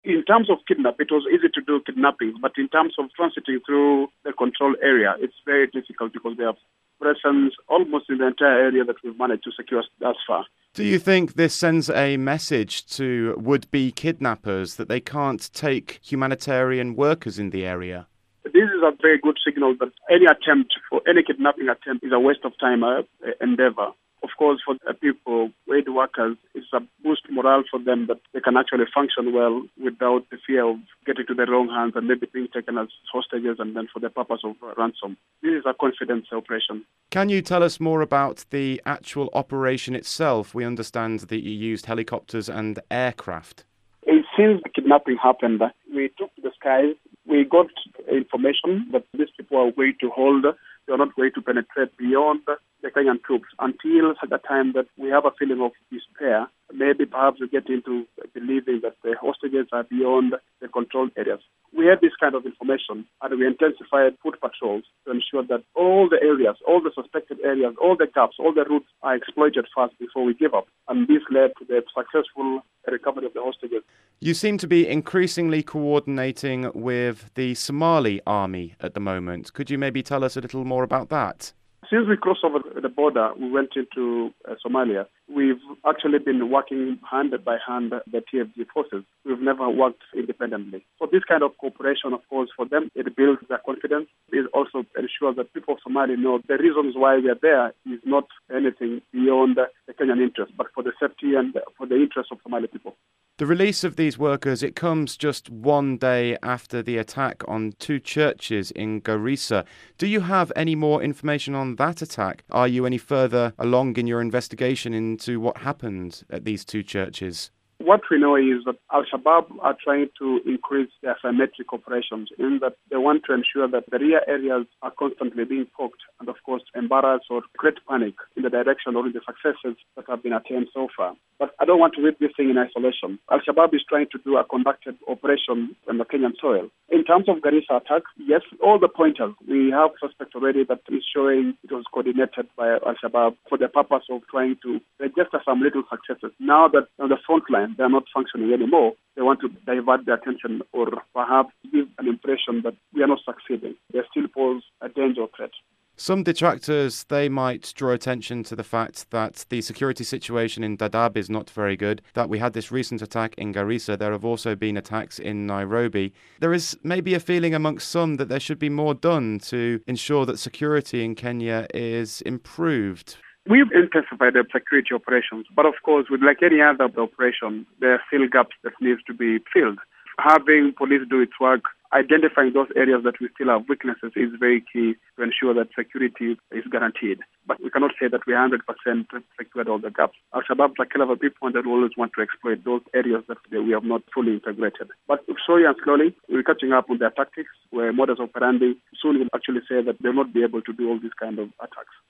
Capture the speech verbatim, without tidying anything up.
In terms of kidnap, it was easy to do kidnapping, but in terms of transiting through the control area, it's very difficult because they have presence almost in the entire area that we've managed to secure thus far. Do you think this sends a message to would-be kidnappers that they can't take humanitarian workers in the area? This is a very good signal that any attempt for any kidnapping attempt is a waste of time uh, endeavor. Of course, for the people, aid workers, it's a boost morale for them that they can actually function well without the fear of getting to the wrong hands and maybe being taken as hostages and then for the purpose of uh, ransom. This is a confidence operation. Can you tell us more about the actual operation itself? We understand that you used helicopters and aircraft. Since the kidnapping happened, we took to the skies. We got information that these people are going to hold. They are not going to penetrate beyond the Kenyan troops until at the time that we have a feeling of despair. Maybe perhaps we get into believing that the hostages are beyond the controlled areas. We had this kind of information and we intensified foot patrols to ensure that all the areas, all the suspected areas, all the gaps, all the routes are exploited first before we give up. And this led to the successful recovery of the hostages. You seem to be increasingly coordinating with the Somali army at the moment. Could you maybe tell us a little more about that? Since we crossed over the border, we went into uh, Somalia. We've actually been working hand by hand the T F G forces. We've never worked independently. So this kind of cooperation, of course, for them, it builds their confidence. It also ensures that people of Somalia know the reasons why we are there is not anything beyond the Kenyan interest, but for the safety and for the interest of Somali people. The release of these workers, it comes just one day after the attack on two churches in Garissa. Do you have any more information on that attack? Are you any further along in your investigation into what happened at these two churches? What we know is that Al-Shabaab are trying to increase their asymmetric operations in that they want to ensure that the rear areas are constantly being poked and, of course, embarrass or create panic in the direction or in the successes that have been attained so far. But I don't want to read this thing in isolation. Al-Shabaab is trying to do a conducted operation on the Kenyan soil. In terms of Garissa attack, yes, all the pointers, we have suspect already that is showing it was coordinated by Al-Shabaab for the purpose of trying to register some little successes. Now that on the front line, they are not functioning anymore, they want to divert their attention or perhaps give an impression that we are not succeeding. They still pose a danger threat. Some detractors, they might draw attention to the fact that the security situation in Dadaab is not very good, that we had this recent attack in Garissa. There have also been attacks in Nairobi. There is maybe a feeling amongst some that there should be more done to ensure that security in Kenya is improved. We've intensified the security operations, but of course, with like any other operation, there are still gaps that need to be filled. Having police do its work, identifying those areas that we still have weaknesses is very key to ensure that security is guaranteed. But we cannot say that we one hundred percent secured all the gaps. Al-Shabaab are clever people that always want to exploit those areas that we have not fully integrated. But slowly and slowly, we're catching up on their tactics, where modus operandi soon will actually say that they'll not be able to do all these kind of attacks.